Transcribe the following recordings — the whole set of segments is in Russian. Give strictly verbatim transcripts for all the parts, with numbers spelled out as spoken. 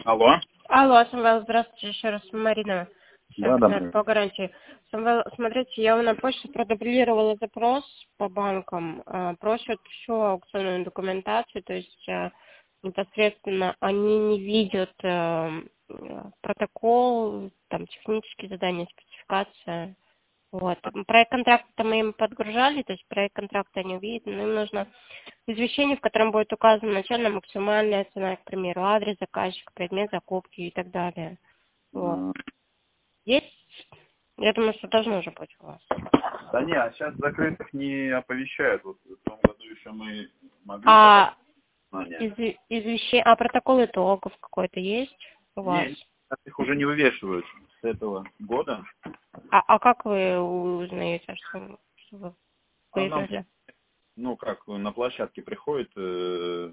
Алло. Алло, Самвел, здравствуйте, еще раз, Марина. Да, Сейчас да. по гарантии. Самвел, смотрите, я на почте продублировала запрос по банкам. а, Просят всю аукционную документацию, то есть а, непосредственно они не видят а, м, протокол, там технические задания, спецификация. Вот. Проект контракта мы им подгружали, то есть проект контракта они увидят, но им нужно извещение, в котором будет указана начальная максимальная цена, к примеру, адрес заказчика, предмет закупки и так далее. Вот. А, Есть? Я думаю, что должно уже быть у вас. Да не, а сейчас закрытых не оповещают. Вот в том году еще мы могли подать А знания. изв- извещение, а протокол итогов какой-то есть у вас? Не, сейчас их уже не вывешивают с этого года. А, а как вы узнаете, что, что вы А нам, выиграли? ну как, на площадке приходит, э,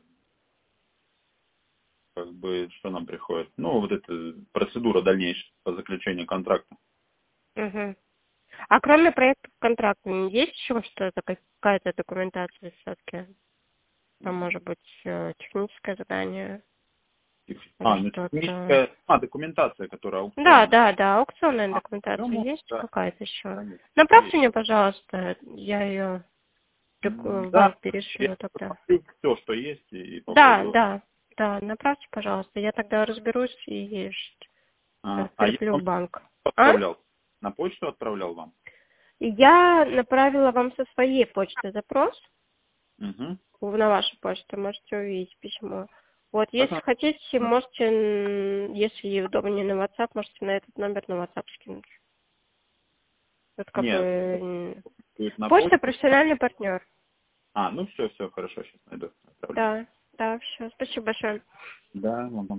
как бы, что нам приходит? Ну, вот эта процедура дальнейшая по заключению контракта. Угу. А кроме проекта контракта, есть еще что-то, какая-то документация все-таки? Там может быть э, техническое задание или А, ну что-то. техническая, а, документация, которая Да, аукционная. да, да, аукционная А, документация ну, есть да, какая-то еще? конечно, Направьте есть. мне, пожалуйста, я ее М, в Да, банк перешлю я тогда. посмотрю все, что есть, и Да, попробую. да, да, направьте, пожалуйста, я тогда разберусь и э, А, а я перешлю в вам банк. А? отправлял. На почту отправлял вам. Я направила вам со своей почты запрос Угу. в- на вашу почту, можете увидеть письмо. Вот, если Ага. хотите, можете, м, если удобнее на WhatsApp, можете на этот номер на WhatsApp скинуть. Вот как бы Нет, м, будет на почта почту. профессиональный партнер. А, ну все, все, хорошо, сейчас найду. Отправлю. Да, да, все. Спасибо большое. Да, вам